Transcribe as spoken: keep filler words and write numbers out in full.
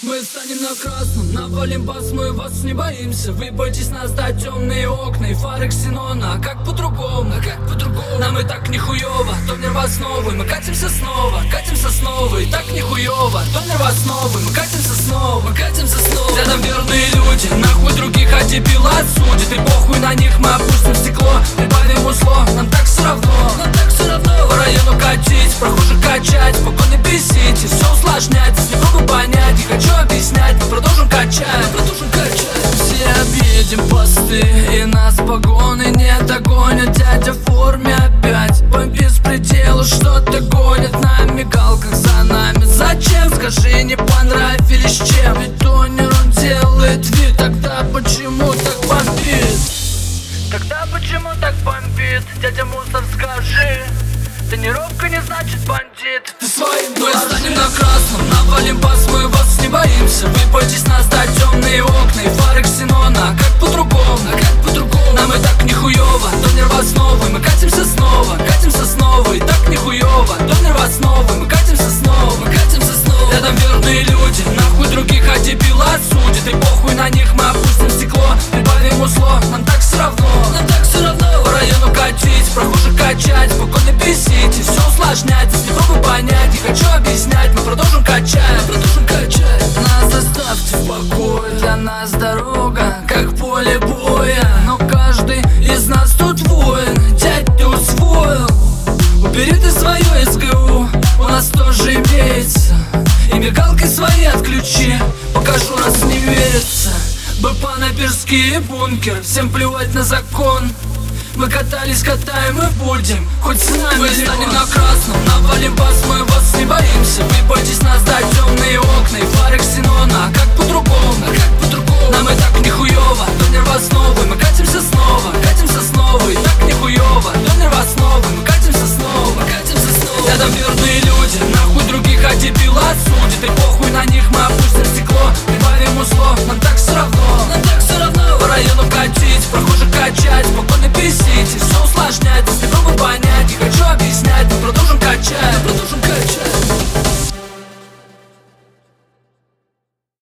Мы станем на красном, навалим бас, мы вас не боимся. Вы боитесь нас, да, темные окна и фары ксенона. А как по-другому, а как по-другому? Нам и так нихуёво, то нервоосновы. Мы катимся снова, катимся снова. И так нихуёво, то нервоосновы. Мы катимся снова, мы катимся снова. Рядом верные люди, нахуй других, а дебила отсудит. И похуй на них, мы опустим стекло, прибавим узло, нам так все равно, нам так все равно. По району катить, прохожих качать, спокойно бесите, все усложняется, не пробуй понять, не хочу объяснять, мы продолжим качать, мы продолжим качать. Все объедем посты, и нас погоны не догонят. Дядя в форме опять, по беспределу что-то гонит. На мигалках за нами, зачем, скажи, не понравились чем? Ведь тонер он делает вид, тогда почему так бомбит? Тогда почему так бомбит? Дядя Мусор, скажи, тонировка не значит бандит. Ты своим мы станем на красном, навалим бас, мы вас не боимся. Вы боитесь нас, да, темные окна и фары ксенона. А как по-другому, а как по-другому? Нам и так нихуёво, то нервоосновы. Мы катимся снова, катимся снова. И так нихуёво, то нервоосновы. Мы катимся снова, мы катимся снова. Рядом верные люди, нахуй других, а дебила отсудит. И похуй на них, мы опустим стекло, прибавим узло, нам так все равно, нам так все равно. По району катить, прохожих качать, спокойно бесите, все усложняется, не пробуй понять, не хочу объяснять, мы продолжим качать, мы продолжим качать. Нас оставьте в покое, для нас дорога как поле боя. Но каждый из нас тут воин, дядь, ты усвоил. Убери ты свое СГУ, у нас тоже имеется. И мигалкой свои отключи, покажу, раз не верится. БП-Наперский бункер, всем плевать на закон. Мы катались, катаем и будем, хоть с нами. Мы станем на красном, навалим бас, мы вас не боимся. Вы боитесь нас, да, темные